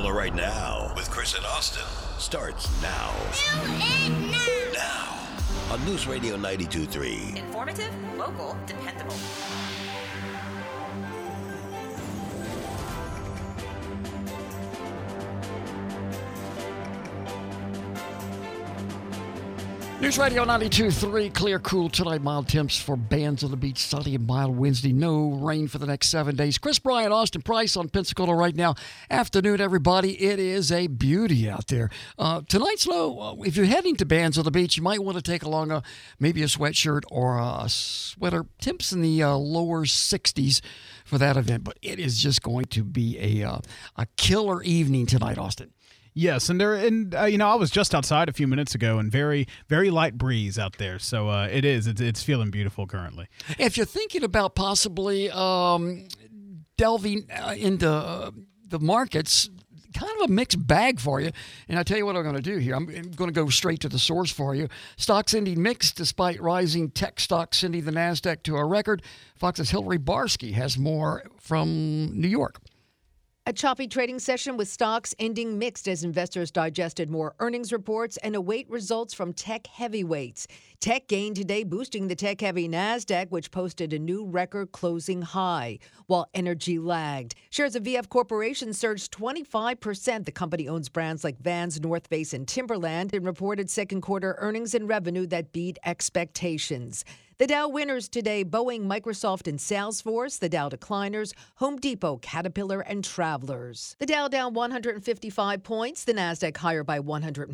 Pensacola right now with Chris and Austin starts now. Now on News Radio 92.3. Informative, local, dependable. News Radio 92.3, clear, cool tonight, mild temps for Bands on the Beach, sunny and mild Wednesday, no rain for the next 7 days. Chris Bryant, Austin Price on Pensacola right now. Afternoon, everybody. It is a beauty out there. Tonight's low. If you're heading to Bands on the Beach, you might want to take along maybe a sweatshirt or a sweater. Temps in the lower 60s for that event, but it is just going to be a killer evening tonight, Austin. Yes, and I was just outside a few minutes ago, and very, very light breeze out there. So it's feeling beautiful currently. If you're thinking about possibly delving into the markets, kind of a mixed bag for you. And I tell you what I'm going to do here. I'm going to go straight to the source for you. Stocks ending mixed despite rising tech stocks sending the NASDAQ to a record. Fox's Hillary Barsky has more from New York. A choppy trading session with stocks ending mixed as investors digested more earnings reports and await results from tech heavyweights. Tech gained today, boosting the tech-heavy NASDAQ, which posted a new record closing high, while energy lagged. Shares of VF Corporation surged 25%. The company owns brands like Vans, North Face, and Timberland, and reported second quarter earnings and revenue that beat expectations. The Dow winners today, Boeing, Microsoft, and Salesforce. The Dow decliners, Home Depot, Caterpillar, and Travelers. The Dow down 155 points. The NASDAQ higher by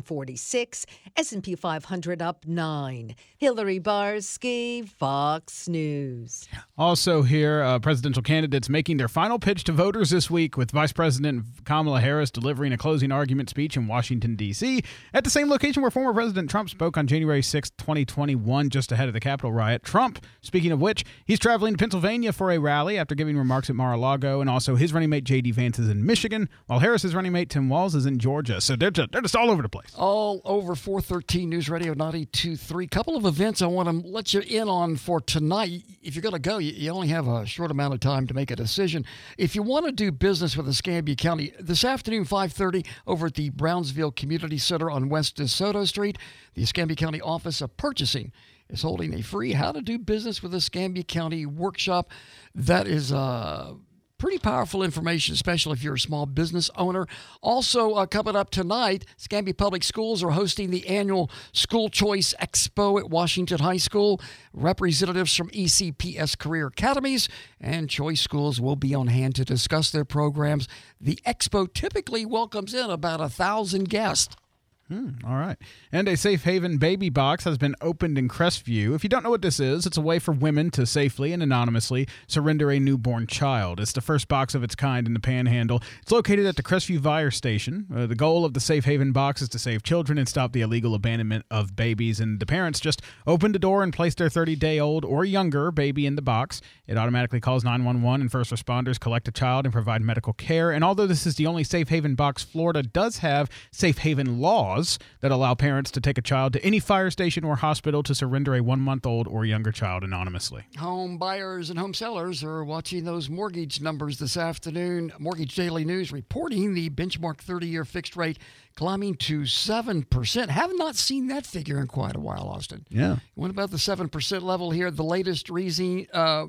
146. S&P 500 up 9. Hillary Barsky, Fox News. Also here, presidential candidates making their final pitch to voters this week, with Vice President Kamala Harris delivering a closing argument speech in Washington, D.C., at the same location where former President Trump spoke on January 6, 2021, just ahead of the Capitol riot. Trump, speaking of which, he's traveling to Pennsylvania for a rally after giving remarks at Mar-a-Lago, and also his running mate J.D. Vance is in Michigan, while Harris's running mate Tim Walz is in Georgia. So they're just all over the place. All over 413 News Radio 92.3. Couple of events I want to let you in on for tonight. If you're going to go, you only have a short amount of time to make a decision. If you want to do business with Escambia County, this afternoon, 5:30, over at the Brownsville Community Center on West DeSoto Street, the Escambia County Office of Purchasing is holding a free How to Do Business with Escambia County workshop. That is pretty powerful information, especially if you're a small business owner. Also, coming up tonight, Escambia Public Schools are hosting the annual School Choice Expo at Washington High School. Representatives from ECPS Career Academies and Choice Schools will be on hand to discuss their programs. The expo typically welcomes in about 1,000 guests. All right. And a Safe Haven baby box has been opened in Crestview. If you don't know what this is, it's a way for women to safely and anonymously surrender a newborn child. It's the first box of its kind in the Panhandle. It's located at the Crestview Fire Station. The goal of the Safe Haven box is to save children and stop the illegal abandonment of babies. And the parents just open the door and place their 30-day-old or younger baby in the box. It automatically calls 911, and first responders collect a child and provide medical care. And although this is the only Safe Haven box, Florida does have Safe Haven laws that allow parents to take a child to any fire station or hospital to surrender a 1-month-old or younger child anonymously. Home buyers and home sellers are watching those mortgage numbers this afternoon. Mortgage Daily News reporting the benchmark 30-year fixed rate climbing to 7%. Have not seen that figure in quite a while, Austin. Yeah. Went about the 7% level here. The latest reading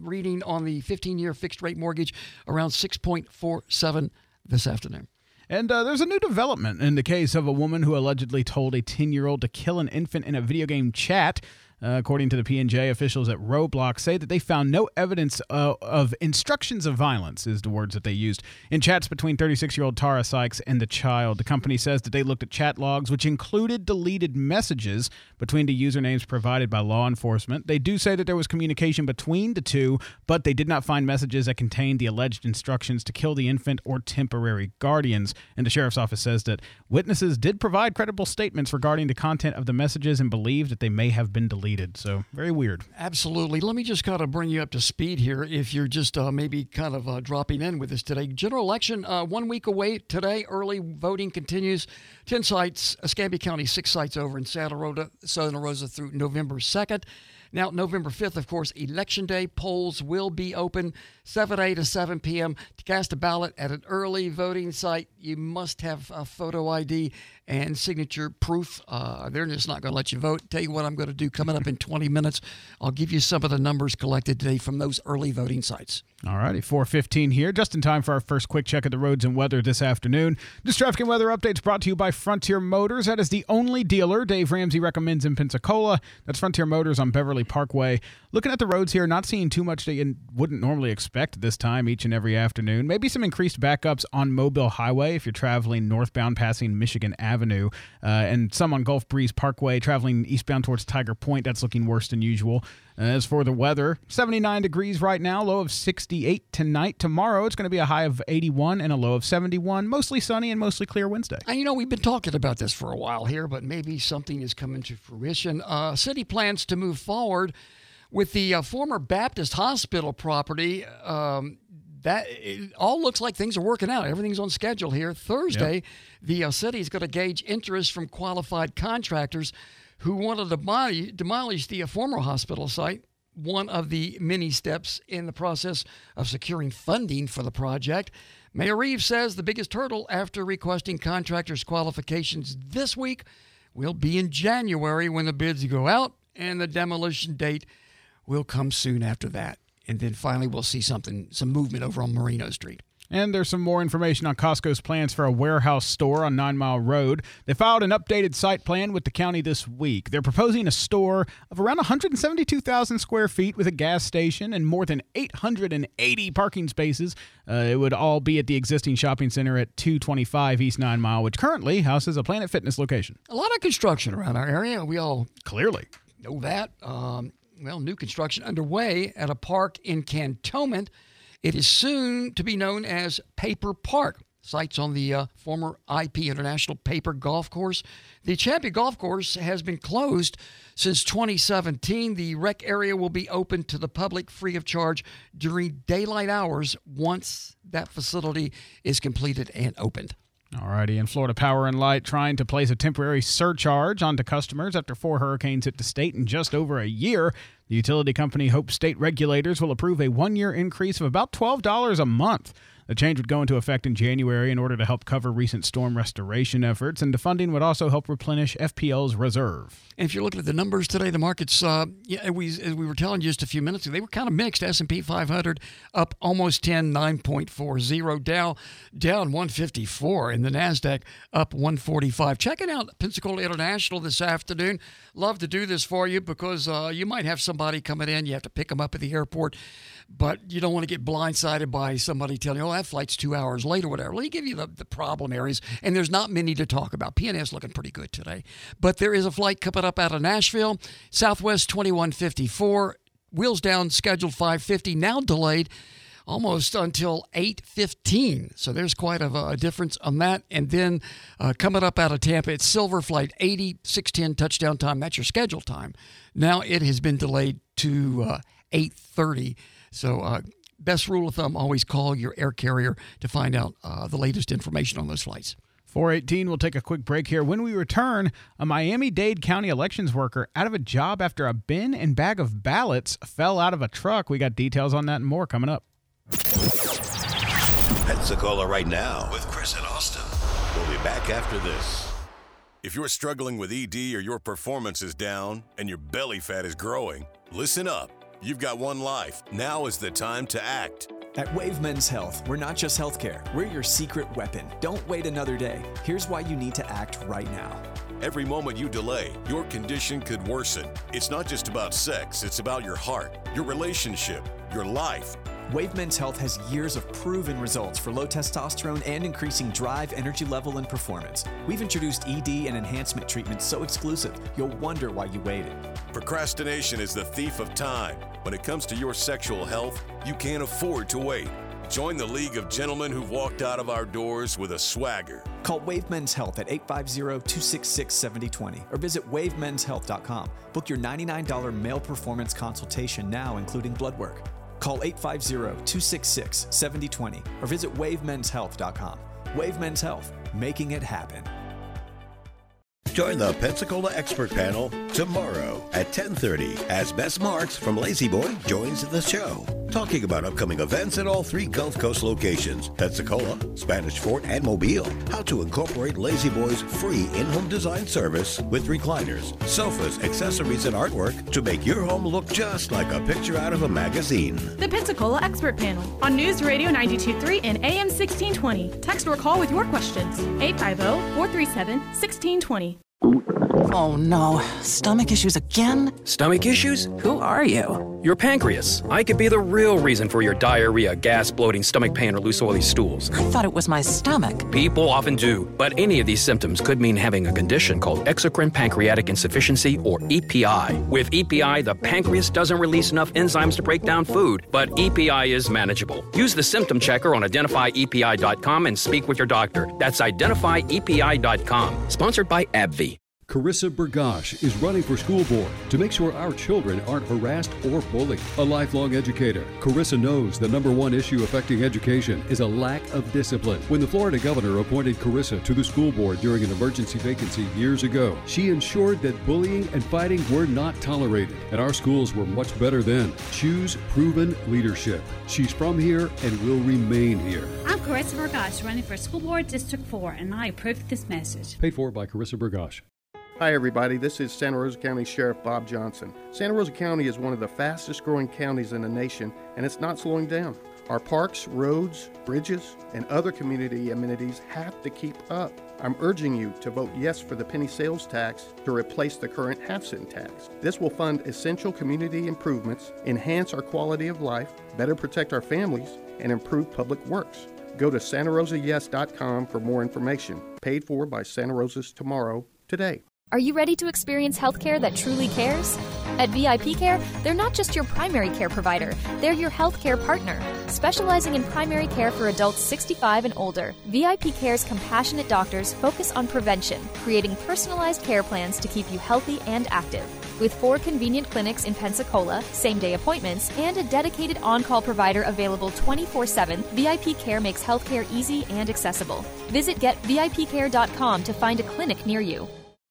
on the 15-year fixed rate mortgage around 6.47 this afternoon. And there's a new development in the case of a woman who allegedly told a 10-year-old to kill an infant in a video game chat. According to the P&J, officials at Roblox say that they found no evidence of instructions of violence, is the words that they used, in chats between 36-year-old Tara Sykes and the child. The company says that they looked at chat logs, which included deleted messages between the usernames provided by law enforcement. They do say that there was communication between the two, but they did not find messages that contained the alleged instructions to kill the infant or temporary guardians. And the sheriff's office says that witnesses did provide credible statements regarding the content of the messages and believe that they may have been deleted. So very weird. Absolutely. Let me just kind of bring you up to speed here if you're just maybe kind of dropping in with us today. General election 1 week away today. Early voting continues. 10 sites, Escambia County, 6 sites over in Santa Rosa through November 2nd. Now, November 5th, of course, Election Day. Polls will be open 7 a.m. to 7 p.m. To cast a ballot at an early voting site, you must have a photo ID and signature proof. They're just not going to let you vote. Tell you what I'm going to do coming up in 20 minutes. I'll give you some of the numbers collected today from those early voting sites. All righty, 4:15 here, just in time for our first quick check of the roads and weather this afternoon. This traffic and weather update's brought to you by Frontier Motors. That is the only dealer Dave Ramsey recommends in Pensacola. That's Frontier Motors on Beverly Parkway. Looking at the roads here, not seeing too much that you wouldn't normally expect this time each and every afternoon. Maybe some increased backups on Mobile Highway if you're traveling northbound passing Michigan Avenue, and some on Gulf Breeze Parkway traveling eastbound towards Tiger Point. That's looking worse than usual. As for the weather, 79 degrees right now, low of 68 tonight. Tomorrow, it's going to be a high of 81 and a low of 71. Mostly sunny and mostly clear Wednesday. And we've been talking about this for a while here, but maybe something is coming to fruition. City plans to move forward with the former Baptist Hospital property. That it all looks like things are working out. Everything's on schedule here. Thursday, the city is going to gauge interest from qualified contractors who wanted to demolish the former hospital site, one of the many steps in the process of securing funding for the project. Mayor Reeves says the biggest hurdle after requesting contractors' qualifications this week will be in January when the bids go out, and the demolition date will come soon after that. And then finally we'll see some movement over on Marino Street. And there's some more information on Costco's plans for a warehouse store on 9 Mile Road. They filed an updated site plan with the county this week. They're proposing a store of around 172,000 square feet with a gas station and more than 880 parking spaces. It would all be at the existing shopping center at 225 East 9 Mile, which currently houses a Planet Fitness location. A lot of construction around our area. We all clearly know that. New construction underway at a park in Cantonment. It is soon to be known as Paper Park. Site's on the former IP International Paper Golf Course. The Champion Golf Course has been closed since 2017. The rec area will be open to the public free of charge during daylight hours once that facility is completed and opened. All righty, and Florida Power and Light trying to place a temporary surcharge onto customers after 4 hurricanes hit the state in just over a year. The utility company hopes state regulators will approve a 1-year increase of about $12 a month. The change would go into effect in January in order to help cover recent storm restoration efforts, and the funding would also help replenish FPL's reserve. And if you're looking at the numbers today, the markets, as we were telling you just a few minutes ago, they were kind of mixed. S&P 500 up almost 10, 9.40. Dow down 154, and the NASDAQ up 145. Checking out Pensacola International this afternoon. Love to do this for you because you might have somebody coming in. You have to pick them up at the airport, but you don't want to get blindsided by somebody telling you, that flight's 2 hours late or whatever. Let me give you the problem areas, and there's not many to talk about. PNS looking pretty good today, but there is a flight coming up out of Nashville, Southwest 2154, wheels down, scheduled 550, now delayed almost until 8:15. So there's quite a difference on that. And then coming up out of Tampa, it's Silver Flight 80, 6:10 touchdown time. That's your scheduled time. Now it has been delayed to 8:30. So best rule of thumb, always call your air carrier to find out the latest information on those flights. 4:18, we'll take a quick break here. When we return, a Miami-Dade County elections worker out of a job after a bin and bag of ballots fell out of a truck. We got details on that and more coming up. Pensacola Right Now with Chris and Austin. We'll be back after this. If you're struggling with ED or your performance is down and your belly fat is growing, listen up. You've got one life. Now is the time to act. At Wave Men's Health, we're not just healthcare. We're your secret weapon. Don't wait another day. Here's why you need to act right now. Every moment you delay, your condition could worsen. It's not just about sex. It's about your heart, your relationship, your life. Wave Men's Health has years of proven results for low testosterone and increasing drive, energy level, and performance. We've introduced ED and enhancement treatments so exclusive, you'll wonder why you waited. Procrastination is the thief of time. When it comes to your sexual health, you can't afford to wait. Join the League of Gentlemen who've walked out of our doors with a swagger. Call Wave Men's Health at 850-266-7020 or visit wavemenshealth.com. Book your $99 male performance consultation now, including blood work. Call 850-266-7020 or visit wavemenshealth.com. Wave Men's Health, making it happen. Join the Pensacola Expert Panel tomorrow at 10:30 as Bess Marks from Lazy Boy joins the show, talking about upcoming events at all 3 Gulf Coast locations, Pensacola, Spanish Fort, and Mobile. How to incorporate Lazy Boy's free in-home design service with recliners, sofas, accessories, and artwork to make your home look just like a picture out of a magazine. The Pensacola Expert Panel on News Radio 92.3 and AM 1620. Text or call with your questions. 850-437-1620. Oh no, stomach issues again? Stomach issues? Who are you? Your pancreas. I could be the real reason for your diarrhea, gas, bloating, stomach pain, or loose oily stools. I thought it was my stomach. People often do, but any of these symptoms could mean having a condition called exocrine pancreatic insufficiency, or EPI. With EPI, the pancreas doesn't release enough enzymes to break down food, but EPI is manageable. Use the symptom checker on identifyepi.com and speak with your doctor. That's identifyepi.com. Sponsored by AbbVie. Carissa Burgash is running for school board to make sure our children aren't harassed or bullied. A lifelong educator, Carissa knows the number one issue affecting education is a lack of discipline. When the Florida governor appointed Carissa to the school board during an emergency vacancy years ago, she ensured that bullying and fighting were not tolerated, and our schools were much better then. Choose proven leadership. She's from here and will remain here. I'm Carissa Burgash, running for School Board District 4, and I approve this message. Paid for by Carissa Burgash. Hi everybody, this is Santa Rosa County Sheriff Bob Johnson. Santa Rosa County is one of the fastest growing counties in the nation, and it's not slowing down. Our parks, roads, bridges, and other community amenities have to keep up. I'm urging you to vote yes for the penny sales tax to replace the current half-cent tax. This will fund essential community improvements, enhance our quality of life, better protect our families, and improve public works. Go to santarosayes.com for more information. Paid for by Santa Rosa's Tomorrow today. Are you ready to experience healthcare that truly cares? At VIP Care, they're not just your primary care provider, they're your healthcare partner. Specializing in primary care for adults 65 and older, VIP Care's compassionate doctors focus on prevention, creating personalized care plans to keep you healthy and active. With 4 convenient clinics in Pensacola, same-day appointments, and a dedicated on-call provider available 24/7, VIP Care makes healthcare easy and accessible. Visit GetVIPCare.com to find a clinic near you.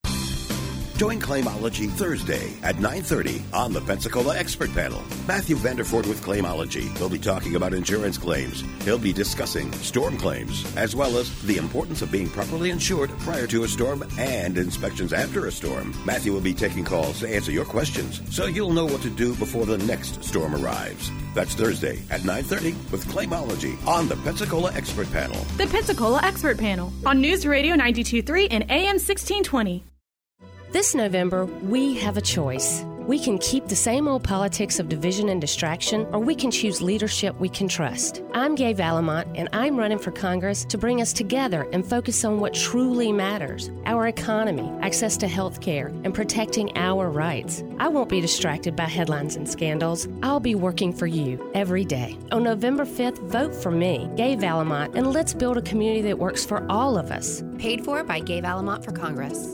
Join Claimology Thursday at 9:30 on the Pensacola Expert Panel. Matthew Vanderford with Claimology will be talking about insurance claims. He'll be discussing storm claims, as well as the importance of being properly insured prior to a storm and inspections after a storm. Matthew will be taking calls to answer your questions, so you'll know what to do before the next storm arrives. That's Thursday at 9:30 with Claimology on the Pensacola Expert Panel. The Pensacola Expert Panel on News Radio 92.3 and AM 1620. This November, we have a choice. We can keep the same old politics of division and distraction, or we can choose leadership we can trust. I'm Gay Valamont, and I'm running for Congress to bring us together and focus on what truly matters: our economy, access to health care, and protecting our rights. I won't be distracted by headlines and scandals. I'll be working for you every day. On November 5th, vote for me, Gay Valamont, and let's build a community that works for all of us. Paid for by Gay Valamont for Congress.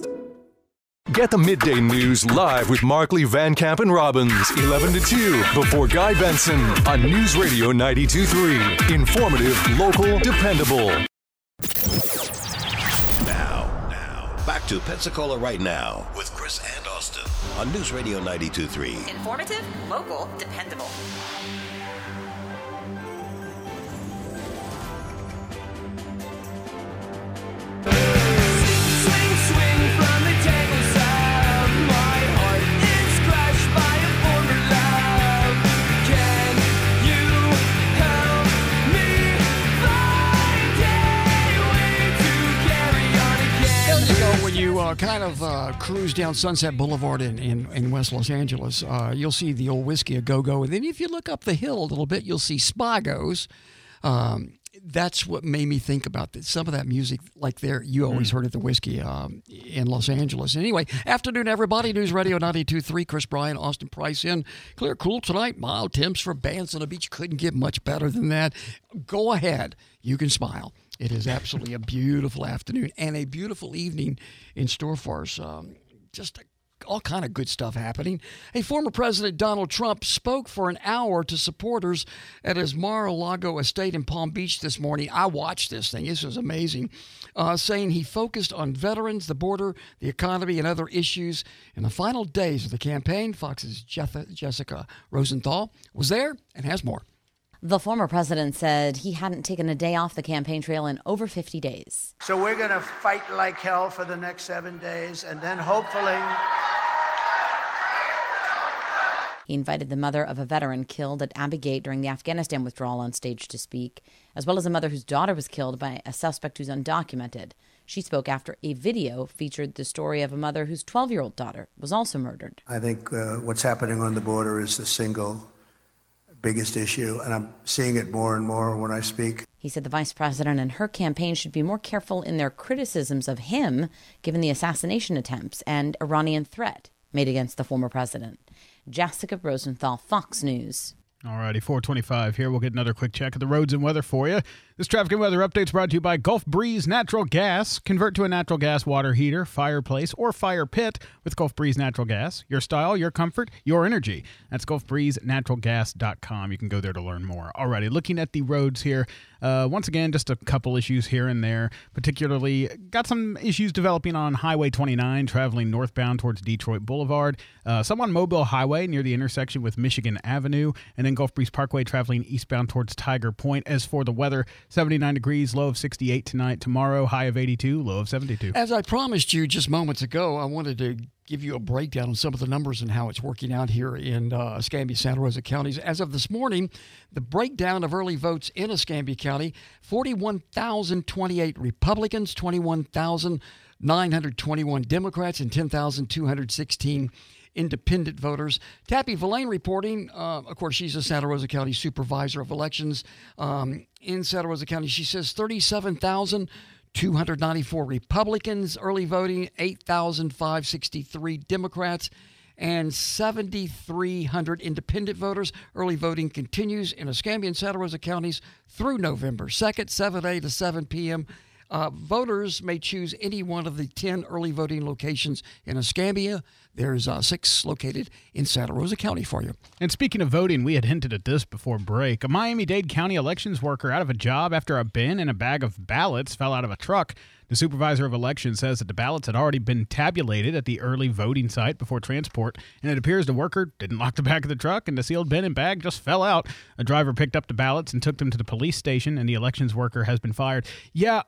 Get the midday news live with Markley, Van Camp, and Robbins, 11 to 2, before Guy Benson on News Radio 92.3. Informative, local, dependable. Now, back to Pensacola Right Now with Chris and Austin on News Radio 92.3. Informative, local, dependable. Swing from the tableside. My heart is crushed by a former love. Can you help me find a way to carry on again? There you go. When you kind of cruise down Sunset Boulevard in West Los Angeles, you'll see the old Whiskey A Go-Go. And then if you look up the hill a little bit, you'll see Spago's. That's what made me think about this. Some of that music, like there, you always heard at the Whiskey in Los Angeles. Anyway, afternoon, everybody. News Radio 92.3. Chris Bryan, Austin Price in. Clear, cool tonight. Mild temps for bands on the beach. Couldn't get much better than that. Go ahead. You can smile. It is absolutely a beautiful afternoon and a beautiful evening in store for us. Just a all kind of good stuff happening. Hey, former President Donald Trump spoke for an hour to supporters at his Mar-a-Lago estate in Palm Beach this morning. I watched this thing. This was amazing. Saying he focused on veterans, the border, the economy, and other issues. In the final days of the campaign, Fox's Jessica Rosenthal was there and has more. The former president said he hadn't taken a day off the campaign trail in over 50 days. So we're going to fight like hell for the next 7 days, and then hopefully... He invited the mother of a veteran killed at Abbey Gate during the Afghanistan withdrawal on stage to speak, as well as a mother whose daughter was killed by a suspect who's undocumented. She spoke after a video featured the story of a mother whose 12-year-old daughter was also murdered. I think what's happening on the border is the single biggest issue, and I'm seeing it more and more when I speak. He said the vice president and her campaign should be more careful in their criticisms of him, given the assassination attempts and Iranian threat made against the former president. Jessica Rosenthal, Fox News. Alrighty, 425 here. We'll get another quick check of the roads and weather for you. This traffic and weather update is brought to you by Gulf Breeze Natural Gas. Convert to a natural gas water heater, fireplace, or fire pit with Gulf Breeze Natural Gas. Your style, your comfort, your energy. That's GulfBreezeNaturalGas.com. You can go there to learn more. Alrighty, looking at the roads here. Once again, just a couple issues here and there. Particularly, got some issues developing on Highway 29, traveling northbound towards Detroit Boulevard. Some on Mobile Highway near the intersection with Michigan Avenue. And then Gulf Breeze Parkway traveling eastbound towards Tiger Point. As for the weather, 79 degrees, low of 68 tonight. Tomorrow, high of 82, low of 72. As I promised you just moments ago, I wanted to give you a breakdown on some of the numbers and how it's working out here in Escambia, Santa Rosa counties. As of this morning, the breakdown of early votes in Escambia County, 41,028 Republicans, 21,921 Democrats, and 10,216 independent voters. Tappy Villain reporting, of course, she's a Santa Rosa County Supervisor of Elections in Santa Rosa County. She says 37,294 Republicans early voting, 8,563 Democrats, and 7,300 independent voters. Early voting continues in Escambia and Santa Rosa counties through November 2nd, 7 a.m. to 7 p.m. Voters may choose any one of the 10 early voting locations in Escambia. There's 6 located in Santa Rosa County for you. And speaking of voting, we had hinted at this before break. A Miami-Dade County elections worker out of a job after a bin and a bag of ballots fell out of a truck. The supervisor of elections says that the ballots had already been tabulated at the early voting site before transport, and it appears the worker didn't lock the back of the truck and the sealed bin and bag just fell out. A driver picked up the ballots and took them to the police station, and the elections worker has been fired. Yeah,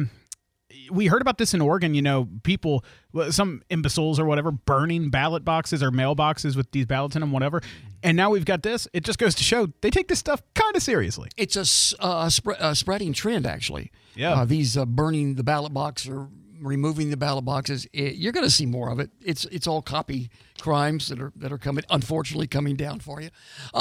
we heard about this in Oregon, people, some imbeciles or whatever, burning ballot boxes or mailboxes with these ballots in them, whatever. And now we've got this. It just goes to show they take this stuff kind of seriously. It's a spreading trend, actually. Yeah. These burning the ballot box or removing the ballot boxes, you're going to see more of it. It's all copy crimes that are unfortunately coming down for you.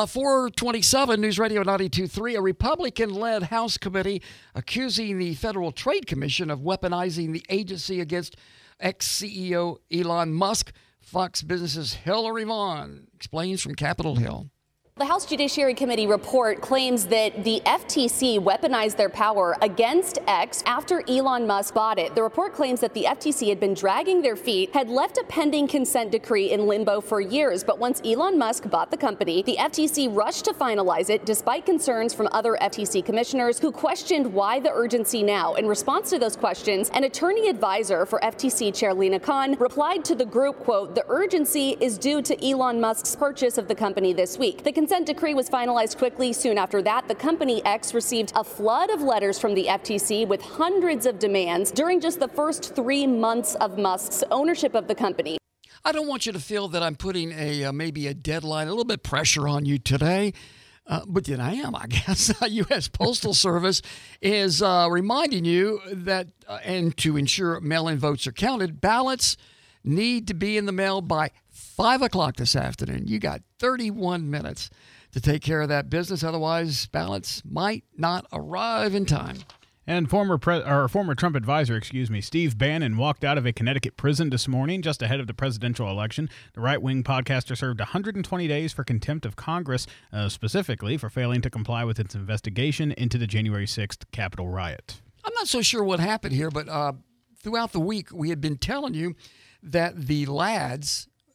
427 News Radio 92.3, a Republican-led House committee accusing the Federal Trade Commission of weaponizing the agency against ex-CEO Elon Musk. Fox Business's Hillary Vaughn explains from Capitol Hill. The House Judiciary Committee report claims that the FTC weaponized their power against X after Elon Musk bought it. The report claims that the FTC had been dragging their feet, had left a pending consent decree in limbo for years. But once Elon Musk bought the company, the FTC rushed to finalize it despite concerns from other FTC commissioners who questioned why the urgency now. In response to those questions, an attorney advisor for FTC Chair Lina Khan replied to the group, quote, "The urgency is due to Elon Musk's purchase of the company this week." The consent decree was finalized quickly. Soon after that, the company X received a flood of letters from the FTC with hundreds of demands during just the first 3 months of Musk's ownership of the company. I don't want you to feel that I'm putting maybe a deadline, a little bit pressure on you today. But then I am, I guess. U.S. Postal Service is reminding you that, and to ensure mail-in votes are counted, ballots need to be in the mail by 5 o'clock this afternoon. You got 31 minutes to take care of that business. Otherwise, ballots might not arrive in time. And former Trump advisor, Steve Bannon, walked out of a Connecticut prison this morning just ahead of the presidential election. The right-wing podcaster served 120 days for contempt of Congress, specifically for failing to comply with its investigation into the January 6th Capitol riot. I'm not so sure what happened here, but throughout the week, we had been telling you that the Lads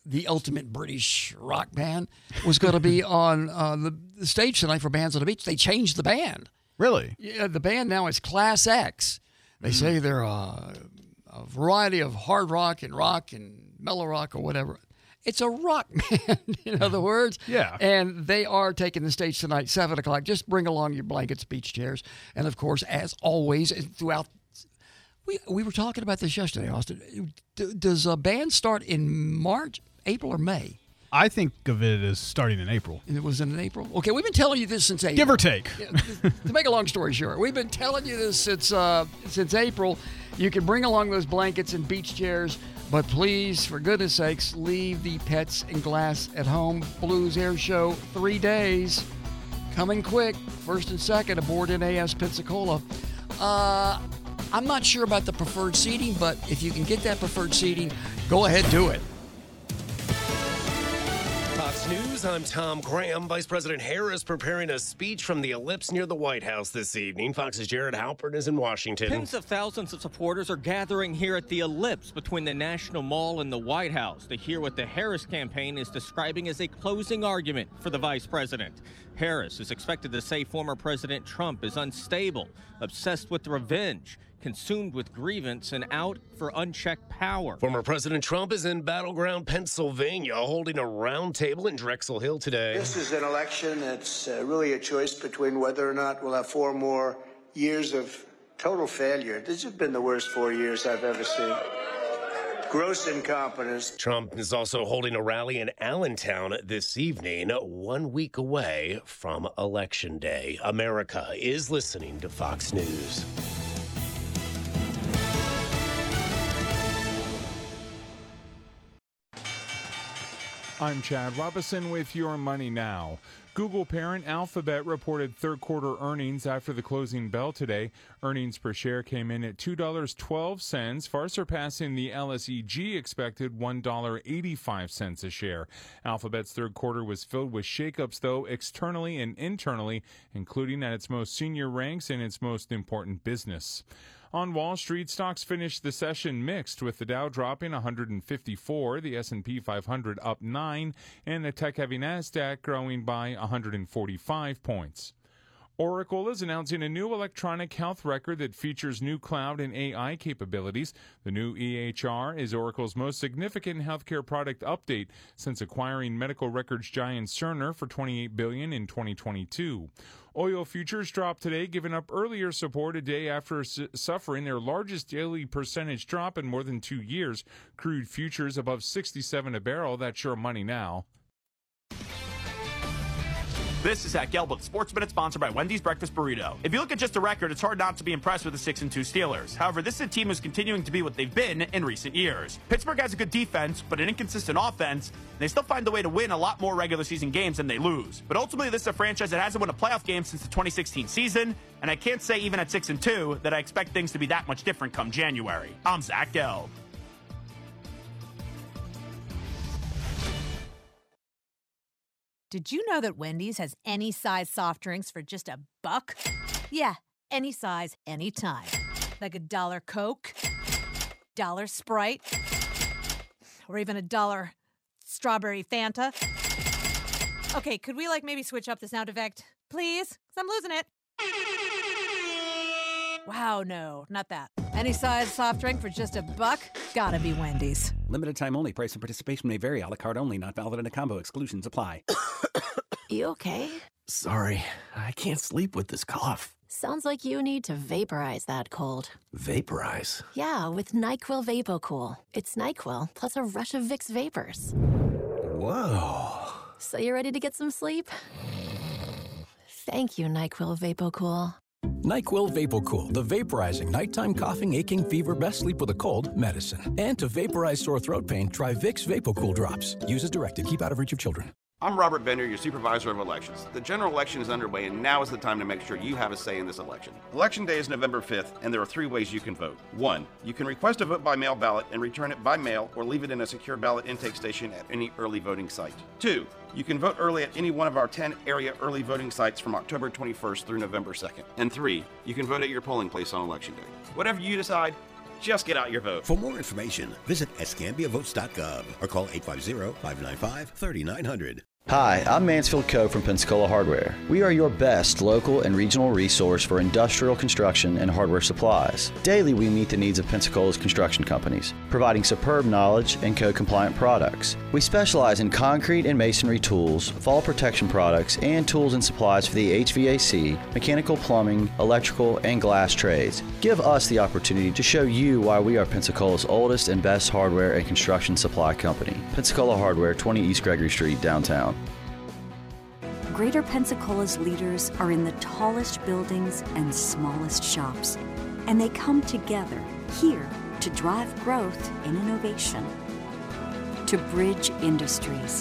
the ultimate British rock band, was going to be on the stage tonight for Bands on the Beach. They changed the band. Really? Yeah, the band now is Class X. They say they're a variety of hard rock and mellow rock or whatever. It's a rock band, in other words. Yeah. And they are taking the stage tonight, 7 o'clock. Just bring along your blankets, beach chairs. And, of course, as always, throughout we were talking about this yesterday, Austin. Does a band start in March, April, or May? I think of it as starting in April. It was in April? Okay, we've been telling you this since April. Give or take. To make a long story short, we've been telling you this since April. You can bring along those blankets and beach chairs, but please, for goodness sakes, leave the pets and glass at home. Blues Air Show, 3 days. Coming quick, 1st and 2nd aboard NAS Pensacola. I'm not sure about the preferred seating, but if you can get that preferred seating, go ahead, do it. Fox News, I'm Tom Graham. Vice President Harris preparing a speech from the Ellipse near the White House this evening. Fox's Jared Halpern is in Washington. Tens of thousands of supporters are gathering here at the Ellipse between the National Mall and the White House to hear what the Harris campaign is describing as a closing argument for the vice president. Harris is expected to say former President Trump is unstable, obsessed with revenge, consumed with grievance, and out for unchecked power. Former President Trump is in battleground Pennsylvania holding a roundtable in Drexel Hill today. This is an election that's really a choice between whether or not we'll have 4 more years of total failure. This has been the worst 4 years I've ever seen. Gross incompetence. Trump is also holding a rally in Allentown this evening, 1 week away from Election Day. America is listening to Fox News. I'm Chad Robison with Your Money Now. Google parent Alphabet reported third quarter earnings after the closing bell today. Earnings per share came in at $2.12, far surpassing the LSEG expected $1.85 a share. Alphabet's third quarter was filled with shakeups, though, externally and internally, including at its most senior ranks in its most important business. On Wall Street, stocks finished the session mixed, with the Dow dropping 154, the S&P 500 up 9, and the tech-heavy NASDAQ growing by 145 points. Oracle is announcing a new electronic health record that features new cloud and AI capabilities. The new EHR is Oracle's most significant healthcare product update since acquiring medical records giant Cerner for $28 billion in 2022. Oil futures dropped today, giving up earlier support a day after suffering their largest daily percentage drop in more than 2 years. Crude futures above $67 a barrel. That's Your Money Now. This is Zach Gelb with Sports Minute, sponsored by Wendy's Breakfast Burrito. If you look at just the record, it's hard not to be impressed with the 6-2 Steelers. However, this is a team who's continuing to be what they've been in recent years. Pittsburgh has a good defense, but an inconsistent offense. They still find a way to win a lot more regular season games than they lose. But ultimately, this is a franchise that hasn't won a playoff game since the 2016 season, and I can't say even at 6-2 that I expect things to be that much different come January. I'm Zach Gelb. Did you know that Wendy's has any size soft drinks for just $1? Yeah, any size, anytime. Like $1 Coke, $1 Sprite, or even $1 strawberry Fanta. Okay, could we maybe switch up the sound effect, please? 'Cause I'm losing it. Wow, no, not that. Any size soft drink for just $1? Gotta be Wendy's. Limited time only. Price and participation may vary. A la carte only. Not valid in a combo. Exclusions apply. You okay? Sorry, I can't sleep with this cough. Sounds like you need to vaporize that cold. Vaporize? Yeah, with NyQuil VapoCool. It's NyQuil plus a rush of Vicks vapors. Whoa. So you ready to get some sleep? Thank you, NyQuil VapoCool. NyQuil VapoCool, the vaporizing nighttime coughing, aching, fever, best sleep with a cold medicine. And to vaporize sore throat pain, try Vicks VapoCool drops. Use as directed. Keep out of reach of children. I'm Robert Bender, your supervisor of elections. The general election is underway, and now is the time to make sure you have a say in this election. Election day is November 5th, and there are 3 ways you can vote. 1. You can request a vote-by-mail ballot and return it by mail or leave it in a secure ballot intake station at any early voting site. 2. You can vote early at any one of our 10 area early voting sites from October 21st through November 2nd. And 3. You can vote at your polling place on Election Day. Whatever you decide, Just get out your vote. For more information, visit escambiavotes.gov or call 850-595-3900. Hi, I'm Mansfield Coe from Pensacola Hardware. We are your best local and regional resource for industrial construction and hardware supplies. Daily, we meet the needs of Pensacola's construction companies, providing superb knowledge and code-compliant products. We specialize in concrete and masonry tools, fall protection products, and tools and supplies for the HVAC, mechanical plumbing, electrical, and glass trades. Give us the opportunity to show you why we are Pensacola's oldest and best hardware and construction supply company. Pensacola Hardware, 20 East Gregory Street, downtown. Greater Pensacola's leaders are in the tallest buildings and smallest shops, and they come together here to drive growth and innovation, to bridge industries,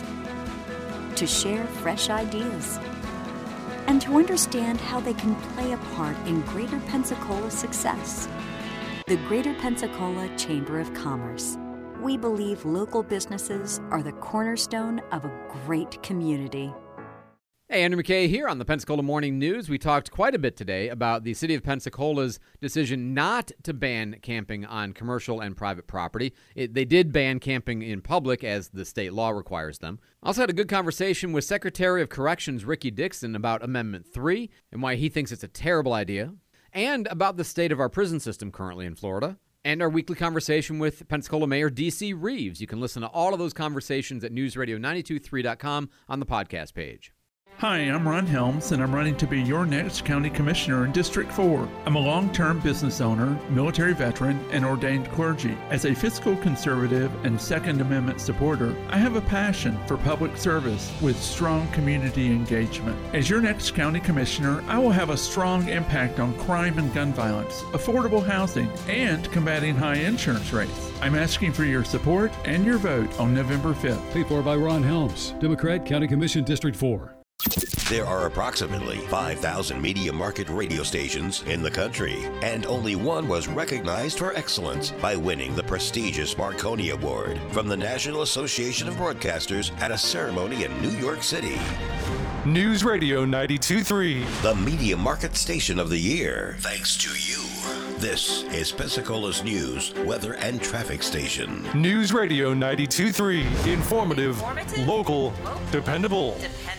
to share fresh ideas, and to understand how they can play a part in Greater Pensacola's success. The Greater Pensacola Chamber of Commerce. We believe local businesses are the cornerstone of a great community. Hey, Andrew McKay here on the Pensacola Morning News. We talked quite a bit today about the city of Pensacola's decision not to ban camping on commercial and private property. They did ban camping in public as the state law requires them. Also had a good conversation with Secretary of Corrections Ricky Dixon about Amendment 3 and why he thinks it's a terrible idea, and about the state of our prison system currently in Florida, and our weekly conversation with Pensacola Mayor D.C. Reeves. You can listen to all of those conversations at newsradio923.com on the podcast page. Hi, I'm Ron Helms, and I'm running to be your next county commissioner in District 4. I'm a long-term business owner, military veteran, and ordained clergy. As a fiscal conservative and Second Amendment supporter, I have a passion for public service with strong community engagement. As your next county commissioner, I will have a strong impact on crime and gun violence, affordable housing, and combating high insurance rates. I'm asking for your support and your vote on November 5th. Paid for by Ron Helms, Democrat, County Commission, District 4. There are approximately 5,000 media market radio stations in the country, and only one was recognized for excellence by winning the prestigious Marconi Award from the National Association of Broadcasters at a ceremony in New York City. News Radio 92.3. The Media Market Station of the Year, thanks to you. This is Pensacola's news, weather, and traffic station. News Radio 92.3. Informative, local, dependable.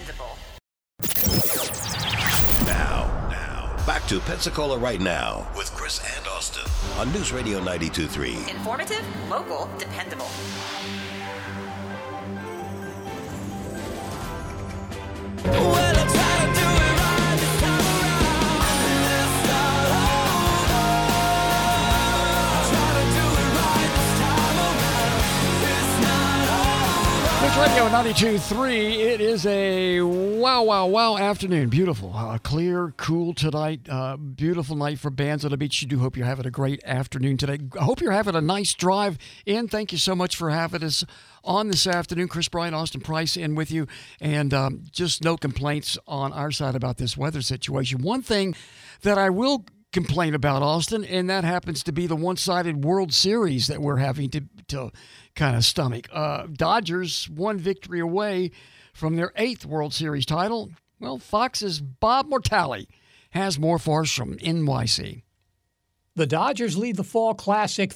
Now, back to Pensacola Right Now with Chris and Austin on News Radio 92.3. Informative, local, dependable. Well, I try to do it right this time around. Let's start over. Try to do it right this time around. It's not over. News Radio 92.3. It is a wow afternoon. Beautiful. Clear, cool tonight. Beautiful night for bands on the beach. You do hope you're having a great afternoon today. I hope you're having a nice drive in. Thank you so much for having us on this afternoon. Chris Bryant, Austin Price in with you. And just no complaints on our side about this weather situation. One thing that I will complain about, Austin, and that happens to be the one-sided World Series that we're having to kind of stomach. Dodgers one victory away from their 8th World Series title. Well, Fox's Bob Mortale has more for us from NYC. The Dodgers lead the Fall Classic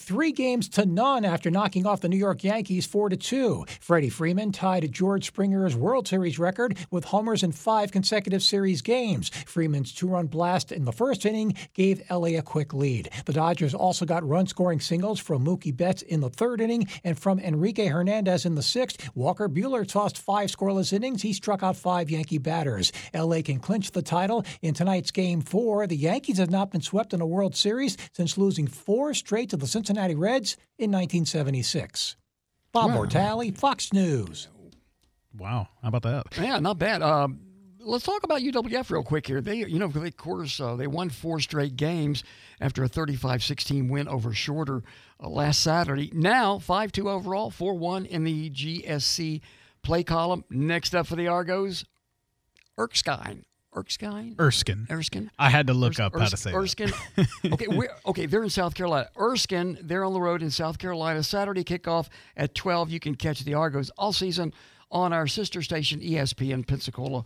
3-0 after knocking off the New York Yankees 4-2. Freddie Freeman tied George Springer's World Series record with homers in 5 consecutive series games. Freeman's 2-run blast in the first inning gave LA a quick lead. The Dodgers also got run-scoring singles from Mookie Betts in the 3rd inning and from Enrique Hernandez in the 6th. Walker Buehler tossed 5 scoreless innings. He struck out 5 Yankee batters. LA can clinch the title in tonight's Game 4. The Yankees have not been swept in a World Series since losing 4 straight to the Cincinnati Reds in 1976. Bob Mortale, Fox News. Wow, how about that? Yeah, not bad. Let's talk about UWF real quick here. They, of course, they won 4 straight games after a 35-16 win over Shorter last Saturday. Now, 5-2 overall, 4-1 in the GSC play column. Next up for the Argos, Erskine. Erskine. I had to look up how to say Erskine. Okay, they're in South Carolina. Erskine, they're on the road in South Carolina. Saturday kickoff at 12. You can catch the Argos all season on our sister station, ESPN Pensacola,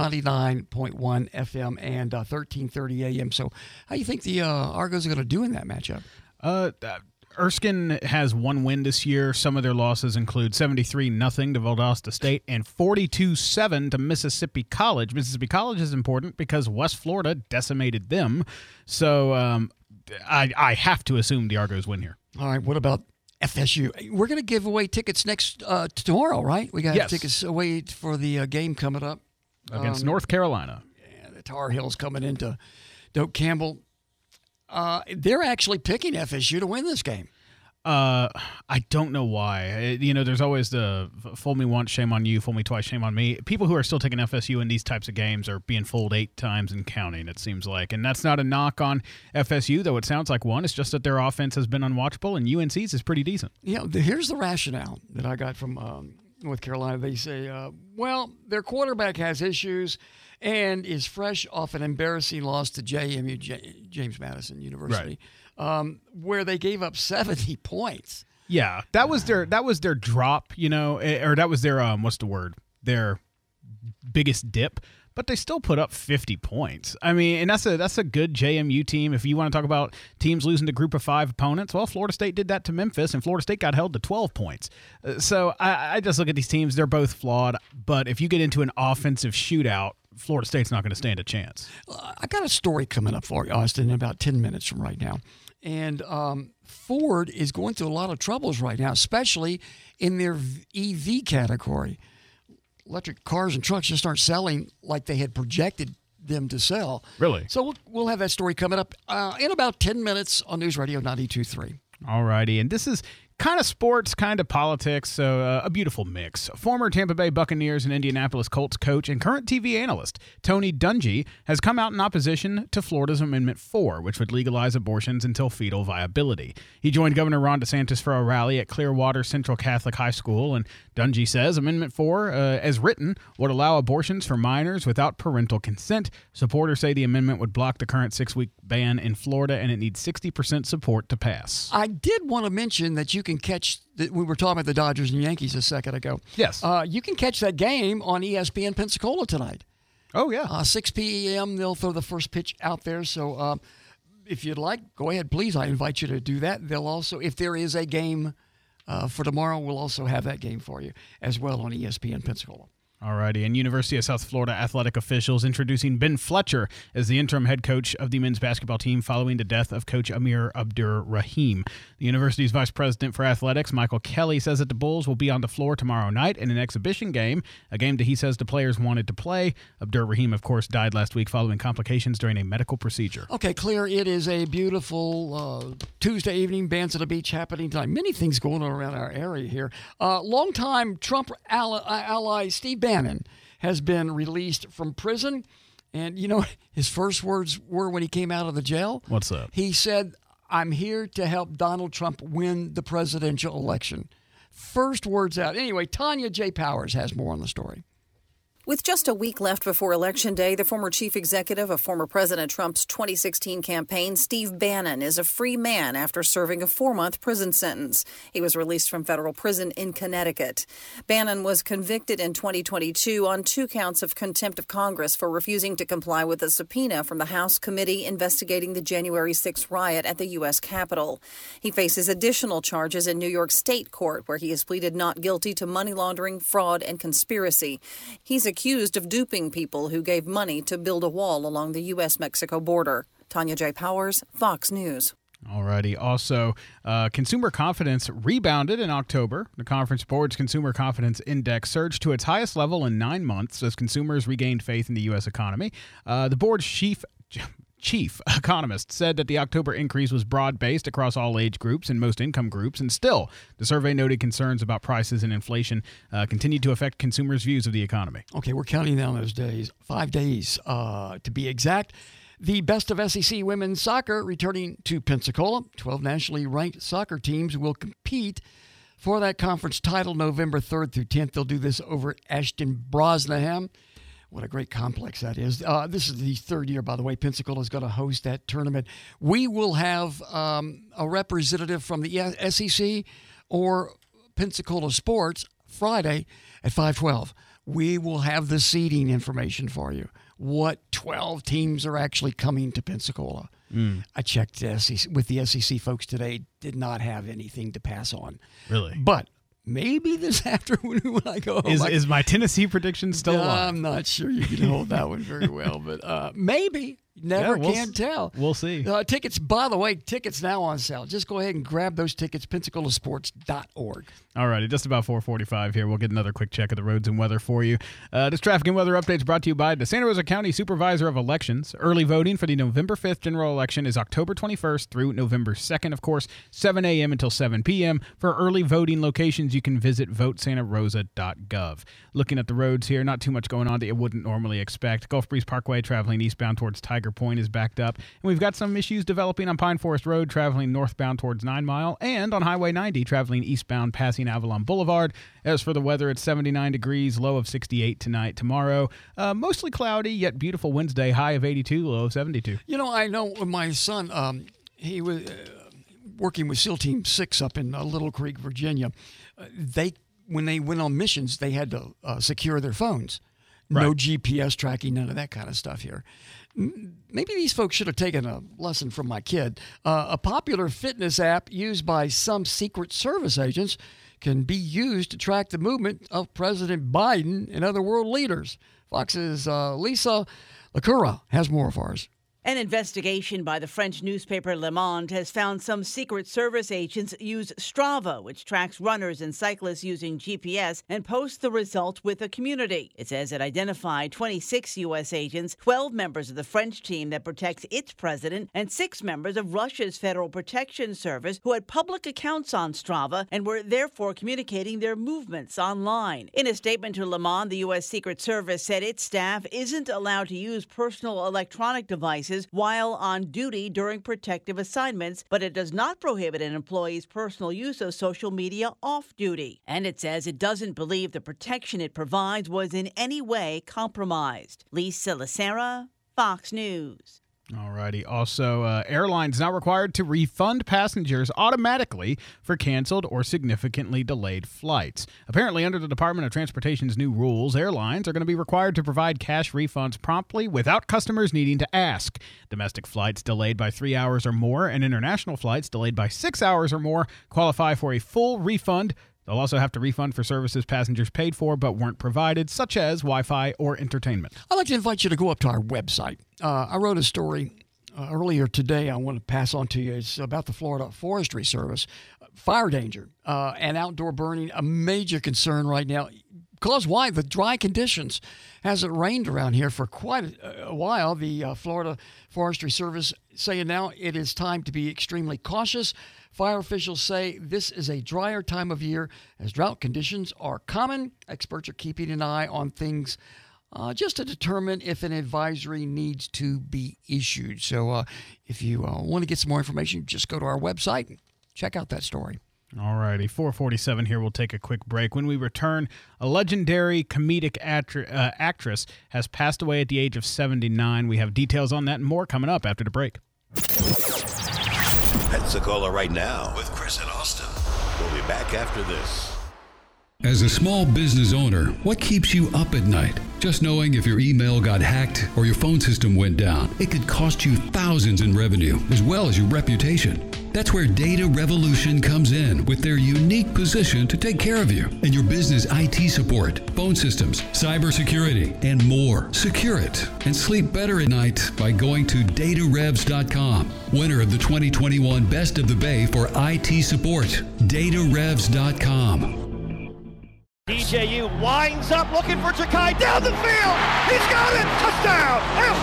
99.1 FM and 1330 AM. So how do you think the Argos are going to do in that matchup? Erskine has one win this year. Some of their losses include 73-0 to Valdosta State and 42-7 to Mississippi College. Mississippi College is important because West Florida decimated them. So I have to assume the Argos win here. All right, what about FSU? We're going to give away tickets tomorrow, right? We got tickets away for the game coming up. Against North Carolina. Yeah, the Tar Heels coming into Doak Campbell. They're actually picking FSU to win this game. I don't know why. There's always the fool me once, shame on you, fool me twice, shame on me. People who are still taking FSU in these types of games are being fooled 8 times and counting, it seems like. And that's not a knock on FSU, though it sounds like one. It's just that their offense has been unwatchable, and UNC's is pretty decent. Here's the rationale that I got from North Carolina. They say, their quarterback has issues and is fresh off an embarrassing loss to JMU, James Madison University, where they gave up 70 points. Yeah, that was their drop, or that was their their biggest dip. But they still put up 50 points. I mean, and that's a good JMU team. If you want to talk about teams losing to group of 5 opponents, well, Florida State did that to Memphis, and Florida State got held to 12 points. So I just look at these teams. They're both flawed. But if you get into an offensive shootout, Florida State's not going to stand a chance. I got a story coming up for you, Austin, in about 10 minutes from right now. And Ford is going through a lot of troubles right now, especially in their EV category. Electric cars and trucks just aren't selling like they had projected them to sell. Really? So we'll have that story coming up in about 10 minutes on News Radio 92.3. All righty. And this is kind of sports, kind of politics, so a beautiful mix. Former Tampa Bay Buccaneers and Indianapolis Colts coach and current TV analyst Tony Dungy has come out in opposition to Florida's Amendment 4, which would legalize abortions until fetal viability. He joined Governor Ron DeSantis for a rally at Clearwater Central Catholic High School, and Dungy says Amendment 4, as written, would allow abortions for minors without parental consent. Supporters say the amendment would block the current 6-week ban in Florida, and it needs 60% support to pass. I did want to mention that you can catch, we were talking about the Dodgers and Yankees a second ago. Yes. You can catch that game on ESPN Pensacola tonight. Oh, yeah. 6 p.m. They'll throw the first pitch out there. So if you'd like, go ahead, please. I invite you to do that. They'll also, if there is a game for tomorrow, we'll also have that game for you as well on ESPN Pensacola. All righty, and University of South Florida athletic officials introducing Ben Fletcher as the interim head coach of the men's basketball team following the death of Coach Amir Abdur-Rahim. The university's vice president for athletics, Michael Kelly, says that the Bulls will be on the floor tomorrow night in an exhibition game, a game that he says the players wanted to play. Abdur-Rahim, of course, died last week following complications during a medical procedure. Okay, Claire, it is a beautiful Tuesday evening, Bands at the Beach happening tonight. Many things going on around our area here. Longtime Trump ally Steve Bannon has been released from prison. And, his first words were when he came out of the jail. What's that? He said, "I'm here to help Donald Trump win the presidential election." First words out. Anyway, Tanya J. Powers has more on the story. With just a week left before Election Day, the former chief executive of former President Trump's 2016 campaign, Steve Bannon, is a free man after serving a 4-month prison sentence. He was released from federal prison in Connecticut. Bannon was convicted in 2022 on 2 counts of contempt of Congress for refusing to comply with a subpoena from the House committee investigating the January 6th riot at the U.S. Capitol. He faces additional charges in New York State court, where he has pleaded not guilty to money laundering, fraud, and conspiracy. He's accused of duping people who gave money to build a wall along the U.S.-Mexico border. Tanya J. Powers, Fox News. Alrighty. Also, consumer confidence rebounded in October. The Conference Board's Consumer Confidence Index surged to its highest level in 9 months as consumers regained faith in the U.S. economy. The board's chief economist said that the October increase was broad-based across all age groups and most income groups, and still, the survey noted concerns about prices and inflation continued to affect consumers' views of the economy. Okay, we're counting down those days, 5 days to be exact. The best of SEC women's soccer returning to Pensacola. 12 nationally ranked soccer teams will compete for that conference title November 3rd through 10th. They'll do this over at Ashton Brosnahan. What a great complex that is. This is the 3rd year, by the way. Pensacola is going to host that tournament. We will have a representative from the SEC or Pensacola Sports Friday at 5:12. We will have the seating information for you. what 12 teams are actually coming to Pensacola. I checked with the SEC folks today, did not have anything to pass on. Really? But maybe this afternoon when I go home. Is my Tennessee prediction still alive? I'm not sure you can hold that one very well, but maybe. Never can tell. We'll see. Tickets, by the way, tickets now on sale. Just go ahead and grab those tickets, PensacolaSports.org. All righty, just about 4:45 here. We'll get another quick check of the roads and weather for you. This traffic and weather update is brought to you by the Santa Rosa County Supervisor of Elections. Early voting for the November 5th general election is October 21st through November 2nd, of course, 7 a.m. until 7 p.m. For early voting locations, you can visit votesantarosa.gov. Looking at the roads here, not too much going on that you wouldn't normally expect. Gulf Breeze Parkway traveling eastbound towards Tiger Point is backed up. And we've got some issues developing on Pine Forest Road traveling northbound towards 9 Mile and on Highway 90 traveling eastbound passing Avalon Boulevard. As for the weather, it's 79 degrees, low of 68 tonight. Tomorrow, mostly cloudy, yet beautiful Wednesday, high of 82, low of 72. You know, I know my son, he was working with SEAL Team 6 up in Little Creek, Virginia. When they went on missions, they had to secure their phones. Right. No GPS tracking, none of that kind of stuff here. Maybe these folks should have taken a lesson from my kid. A popular fitness app used by some Secret Service agents can be used to track the movement of President Biden and other world leaders. Fox's Lisa LaCura has more of ours. An investigation by the French newspaper Le Monde has found some Secret Service agents use Strava, which tracks runners and cyclists using GPS, and posts the result with the community. It says it identified 26 U.S. agents, 12 members of the French team that protects its president, and 6 members of Russia's Federal Protection Service who had public accounts on Strava and were therefore communicating their movements online. In a statement to Le Monde, the U.S. Secret Service said its staff isn't allowed to use personal electronic devices while on duty during protective assignments, but it does not prohibit an employee's personal use of social media off duty. And it says it doesn't believe the protection it provides was in any way compromised. Lisa Lacera, Fox News. Alrighty. Also, airlines now required to refund passengers automatically for canceled or significantly delayed flights. Apparently, under the Department of Transportation's new rules, airlines are going to be required to provide cash refunds promptly without customers needing to ask. Domestic flights delayed by 3 hours or more and international flights delayed by 6 hours or more qualify for a full refund. They'll also have to refund for services passengers paid for but weren't provided, such as Wi-Fi or entertainment. I'd like to invite you to go up to our website. I wrote a story earlier today I want to pass on to you. It's about the Florida Forestry Service. Fire danger and outdoor burning, a major concern right now. Because why? The dry conditions. Hasn't rained around here for quite a while. The Florida Forestry Service saying now it is time to be extremely cautious. Fire officials say this is a drier time of year as drought conditions are common. Experts are keeping an eye on things just to determine if an advisory needs to be issued. So if you want to get some more information, just go to our website and check out that story. All righty, 4:47 here. We'll take a quick break. When we return, a legendary comedic actress has passed away at the age of 79. We have details on that and more coming up after the break. Pensacola right now with Chris and Austin. We'll be back after this. As a small business owner, what keeps you up at night? Just knowing if your email got hacked or your phone system went down, it could cost you thousands in revenue as well as your reputation. That's where Data Revolution comes in with their unique position to take care of you and your business IT support, phone systems, cybersecurity, and more. Secure it and sleep better at night by going to datarevs.com. Winner of the 2021 Best of the Bay for IT support. datarevs.com. DJU winds up looking for Jakai down the field. He's got it. Touchdown.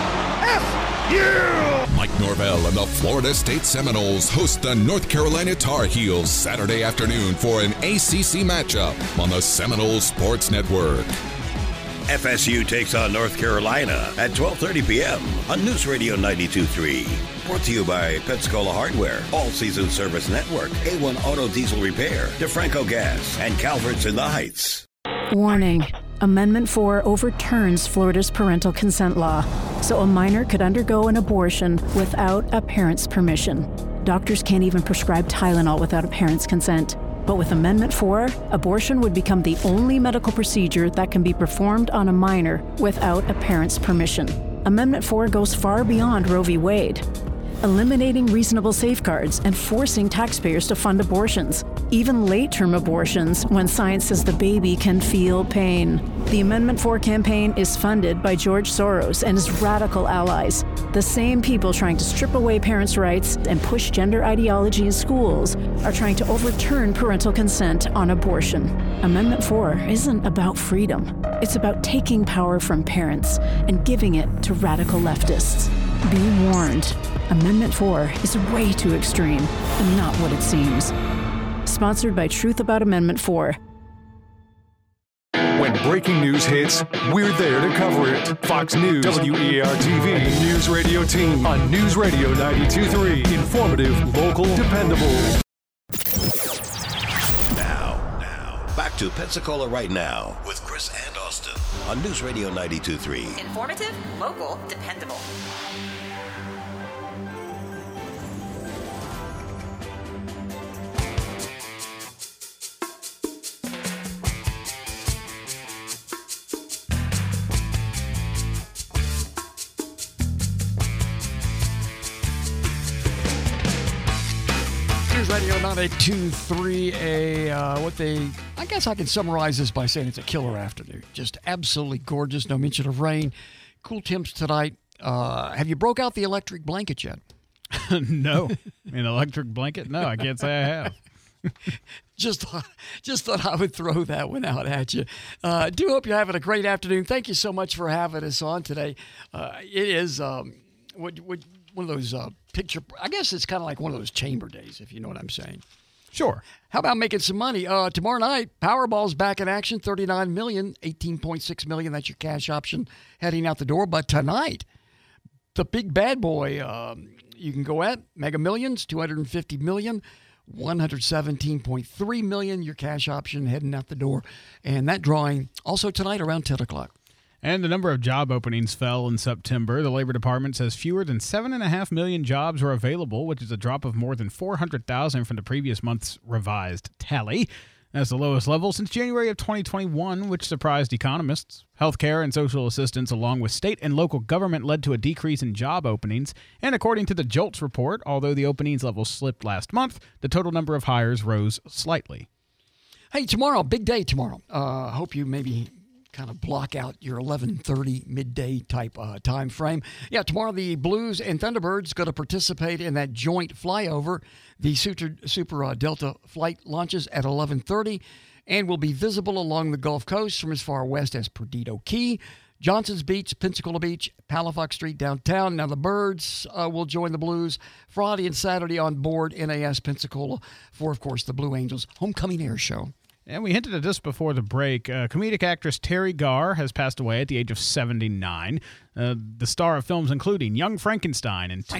FSU. Mike Norvell and the Florida State Seminoles host the North Carolina Tar Heels Saturday afternoon for an ACC matchup on the Seminoles Sports Network. FSU takes on North Carolina at 12:30 p.m. on News Radio 92.3. Brought to you by Pensacola Hardware, All Season Service Network, A1 Auto Diesel Repair, DeFranco Gas, and Calvert's in the Heights. Warning. Amendment 4 overturns Florida's parental consent law, so a minor could undergo an abortion without a parent's permission. Doctors can't even prescribe Tylenol without a parent's consent. But with Amendment 4, abortion would become the only medical procedure that can be performed on a minor without a parent's permission. Amendment 4 goes far beyond Roe v. Wade, eliminating reasonable safeguards and forcing taxpayers to fund abortions, even late-term abortions when science says the baby can feel pain. The Amendment 4 campaign is funded by George Soros and his radical allies, the same people trying to strip away parents' rights and push gender ideology in schools are trying to overturn parental consent on abortion. Amendment 4 isn't about freedom. It's about taking power from parents and giving it to radical leftists. Be warned. Amendment 4 is way too extreme and not what it seems. Sponsored by Truth About Amendment 4. When breaking news hits, we're there to cover it. Fox News, WEAR-TV, and the News Radio team on News Radio 92.3. Informative, local, dependable. Now, back to Pensacola Right Now with Chris and Austin on News Radio 92.3. Informative, local, dependable. Radio 98.23, I guess I can summarize this by saying it's a killer afternoon. Just absolutely gorgeous, no mention of rain. Cool temps tonight. Have you broke out the electric blanket yet? No. An electric blanket? No, I can't say I have. Just thought I would throw that one out at you. Do hope you're having a great afternoon. Thank you so much for having us on today. It is one of those picture, I guess it's kind of like one of those chamber days, if you know what I'm saying. Sure. How about making some money? Tomorrow night, Powerball's back in action, $39 million, $18.6 million. That's your cash option heading out the door. But tonight, the big bad boy you can go at, Mega Millions, $250 million, $117.3 million, your cash option heading out the door. And that drawing also tonight around 10 o'clock. And the number of job openings fell in September. The Labor Department says fewer than 7.5 million jobs were available, which is a drop of more than 400,000 from the previous month's revised tally. That's the lowest level since January of 2021, which surprised economists. Healthcare and social assistance, along with state and local government, led to a decrease in job openings. And according to the JOLTS report, although the openings level slipped last month, the total number of hires rose slightly. Hey, tomorrow, big day tomorrow. Hope you maybe kind of block out your 11:30 midday type time frame. Yeah, tomorrow the Blues and Thunderbirds going to participate in that joint flyover. The Super Delta flight launches at 11:30 and will be visible along the Gulf Coast from as far west as Perdido Key, Johnson's Beach, Pensacola Beach, Palafox Street downtown. Now the Birds will join the Blues Friday and Saturday on board NAS Pensacola for, of course, the Blue Angels Homecoming Air Show. And we hinted at this before the break. Comedic actress Terry Garr has passed away at the age of 79. The star of films including Young Frankenstein and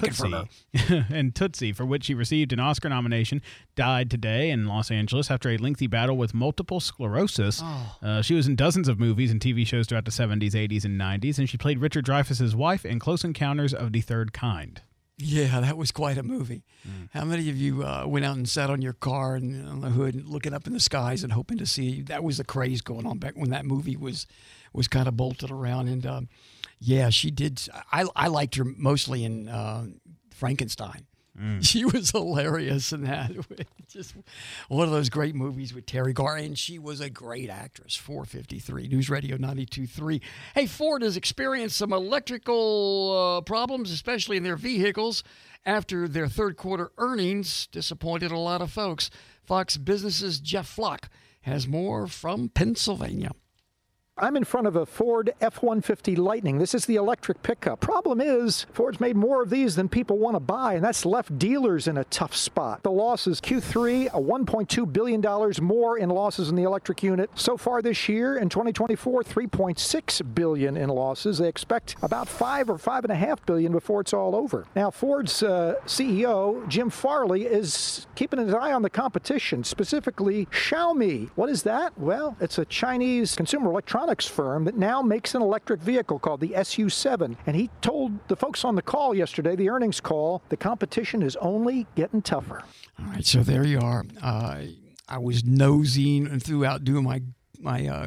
Tootsie, for which she received an Oscar nomination, died today in Los Angeles after a lengthy battle with multiple sclerosis. She was in dozens of movies and TV shows throughout the 70s, 80s, and 90s, and she played Richard Dreyfuss's wife in Close Encounters of the Third Kind. Yeah, that was quite a movie. How many of you went out and sat on your car and on the hood and looking up in the skies and hoping to see? That was the craze going on back when that movie was kind of bolted around. And, yeah, she did. I liked her mostly in Frankenstein. She was hilarious in that. Just one of those great movies with Terry Garr, and she was a great actress. 453 News Radio 92.3. Hey, Ford has experienced some electrical problems, especially in their vehicles, after their third quarter earnings disappointed a lot of folks. Fox Business's Jeff Flock has more from Pennsylvania. I'm in front of a Ford F-150 Lightning. This is the electric pickup. Problem is, Ford's made more of these than people want to buy, and that's left dealers in a tough spot. The losses, Q3, $1.2 billion more in losses in the electric unit. So far this year, in 2024, $3.6 billion in losses. They expect about $5 or $5.5 billion before it's all over. Now, Ford's CEO, Jim Farley, is keeping his eye on the competition, specifically Xiaomi. What is that? Well, it's a Chinese consumer electronics firm that now makes an electric vehicle called the SU7. And he told the folks on the call yesterday, the earnings call, the competition is only getting tougher. All right, so there you are. I was nosing and throughout doing my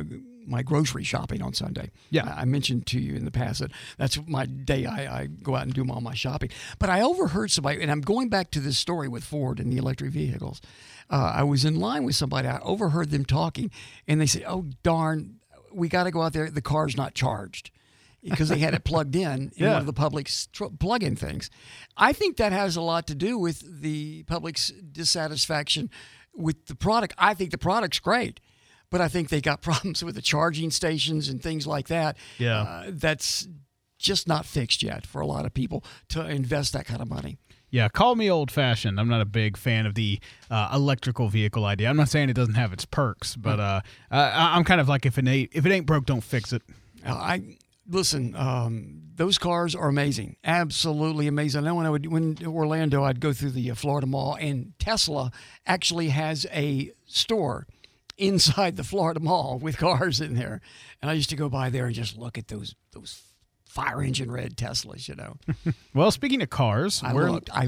my grocery shopping on Sunday. Yeah. I mentioned to you in the past that that's my day. I go out and do all my shopping. But I overheard somebody, and I'm going back to this story with Ford and the electric vehicles. I was in line with somebody. I overheard them talking, and they said, "Oh, darn, we got to go out there. The car's not charged." Because they had it plugged in one of the public's plug-in things. I think that has a lot to do with the public's dissatisfaction with the product. I think the product's great, but I think they got problems with the charging stations and things like that. Yeah. That's just not fixed yet for a lot of people to invest that kind of money. Yeah, call me old-fashioned. I'm not a big fan of the electrical vehicle idea. I'm not saying it doesn't have its perks, but I'm kind of like if it ain't broke, don't fix it. Listen, those cars are amazing, absolutely amazing. I know when in Orlando, I'd go through the Florida Mall, and Tesla actually has a store inside the Florida Mall with cars in there. And I used to go by there and just look at those fire engine red Teslas, you know. Well, speaking of cars, I looked. I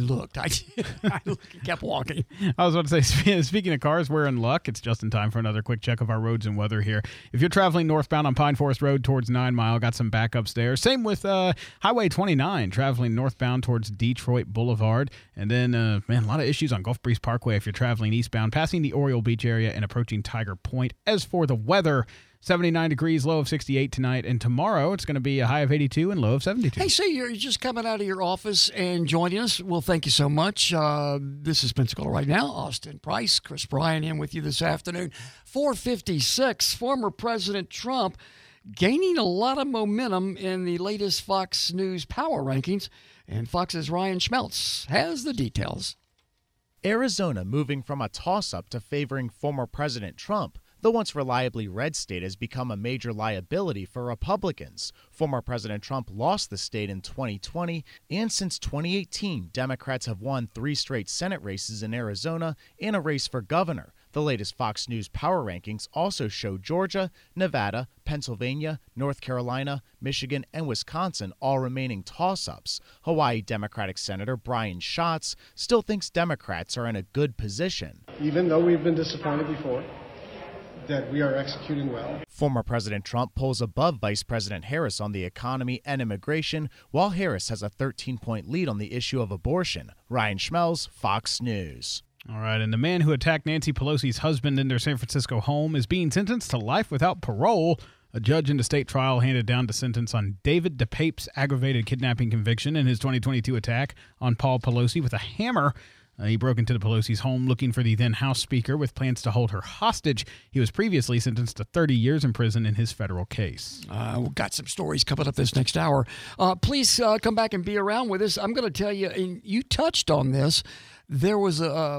kept walking. I was about to say, speaking of cars, we're in luck. It's just in time for another quick check of our roads and weather here. If you're traveling northbound on Pine Forest Road towards 9 Mile, got some backups there. Same with Highway 29, traveling northbound towards Detroit Boulevard. And then, a lot of issues on Gulf Breeze Parkway if you're traveling eastbound, passing the Oriole Beach area and approaching Tiger Point. As for the weather, 79 degrees, low of 68 tonight, and tomorrow it's going to be a high of 82 and low of 72. Hey, say you're just coming out of your office and joining us. Well, thank you so much. This is Pensacola Right Now. Austin Price, Chris Bryan in with you this afternoon. 4:56, former President Trump gaining a lot of momentum in the latest Fox News power rankings, and Fox's Ryan Schmeltz has the details. Arizona moving from a toss-up to favoring former President Trump. The once reliably red state has become a major liability for Republicans. Former President Trump lost the state in 2020, and since 2018, Democrats have won 3 straight Senate races in Arizona and a race for governor. The latest Fox News power rankings also show Georgia, Nevada, Pennsylvania, North Carolina, Michigan, and Wisconsin all remaining toss-ups. Hawaii Democratic Senator Brian Schatz still thinks Democrats are in a good position. Even though we've been disappointed before, that we are executing well. Former President Trump pulls above Vice President Harris on the economy and immigration, while Harris has a 13-point lead on the issue of abortion. Ryan Schmelz, Fox News. All right, and the man who attacked Nancy Pelosi's husband in their San Francisco home is being sentenced to life without parole. A judge in the state trial handed down the sentence on David DePape's aggravated kidnapping conviction in his 2022 attack on Paul Pelosi with a hammer. He broke into the Pelosi's home looking for the then House Speaker with plans to hold her hostage. He was previously sentenced to 30 years in prison in his federal case. We've got some stories coming up this next hour. Please come back and be around with us. I'm going to tell you, and you touched on this, there was a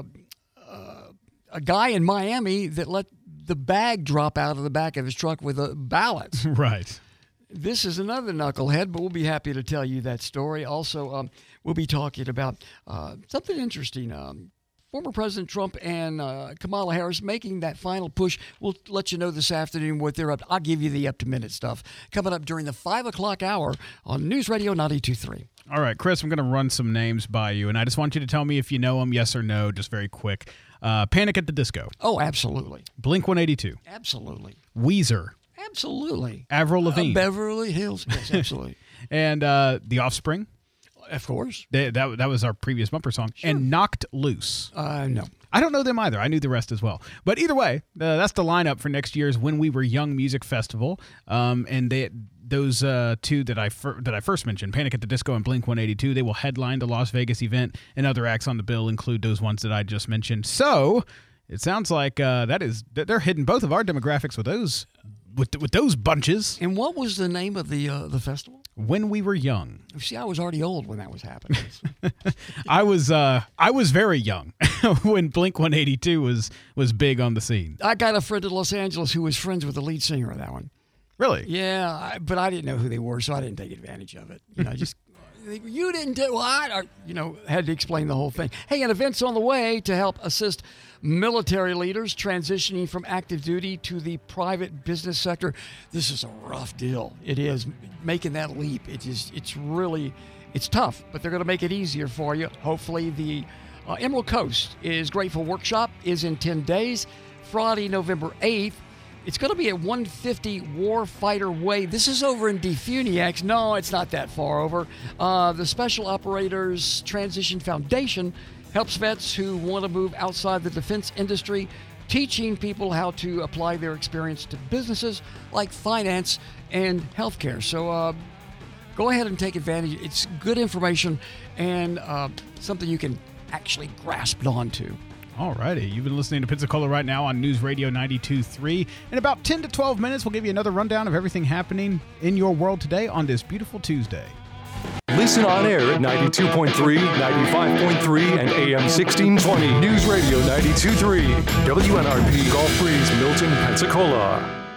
guy in Miami that let the bag drop out of the back of his truck with a ballot. Right. This is another knucklehead, but we'll be happy to tell you that story. Also, we'll be talking about something interesting. Former President Trump and Kamala Harris making that final push. We'll let you know this afternoon what they're up to. I'll give you the up-to-minute stuff coming up during the 5 o'clock hour on News Radio 92.3. All right, Chris, I'm going to run some names by you, and I just want you to tell me if you know them, yes or no, just very quick. Panic at the Disco. Oh, absolutely. Blink-182. Absolutely. Weezer. Absolutely. Avril Lavigne. Beverly Hills. Yes, absolutely. And The Offspring. Of course. That was our previous bumper song. Sure. And Knocked Loose. No. I don't know them either. I knew the rest as well. But either way, that's the lineup for next year's When We Were Young Music Festival. And those two that I first mentioned, Panic at the Disco and Blink-182, they will headline the Las Vegas event, and other acts on the bill include those ones that I just mentioned. So it sounds like they're hitting both of our demographics with those bunches. And what was the name of the festival? When We Were Young. See, I was already old when that was happening. I was very young when Blink-182 was big on the scene. I got a friend in Los Angeles who was friends with the lead singer of that one. Really? Yeah, but I didn't know who they were, so I didn't take advantage of it. You didn't do what? Had to explain the whole thing. Hey, an event's on the way to help assist military leaders transitioning from active duty to the private business sector. This is a rough deal. It is. Making that leap, it's tough, but they're going to make it easier for you. Hopefully the Emerald Coast is Grateful Workshop is in 10 days. Friday, November 8th It's going to be at 150 Warfighter Way. This is over in Defuniacs. No, it's not that far over. The Special Operators Transition Foundation helps vets who want to move outside the defense industry, teaching people how to apply their experience to businesses like finance and healthcare. So go ahead and take advantage. It's good information and something you can actually grasp onto. All righty. You've been listening to Pensacola right now on News Radio 92.3. In about 10 to 12 minutes, we'll give you another rundown of everything happening in your world today on this beautiful Tuesday. Listen on air at 92.3, 95.3, and AM 1620. News Radio 92.3. WNRP Gulf Breeze, Milton, Pensacola.